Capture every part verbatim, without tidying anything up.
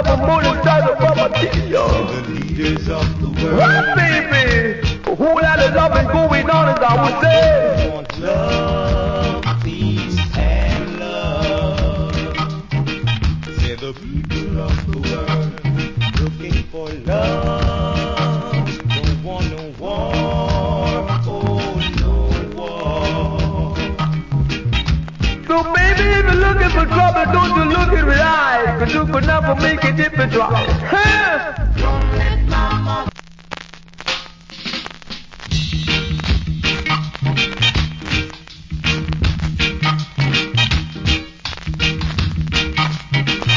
for more inside of Mama Tia. The leaders of the world. What, baby? A whole lot of loving going on, as I would say. Want love, peace, and love. Say the people of the world looking for love. Don't want no war, oh no war. So baby, if you're looking for trouble, don't you look it with eyes, cause you could never make it if you try. Huh? Don't let mama.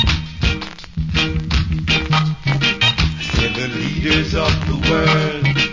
Say the leaders of the world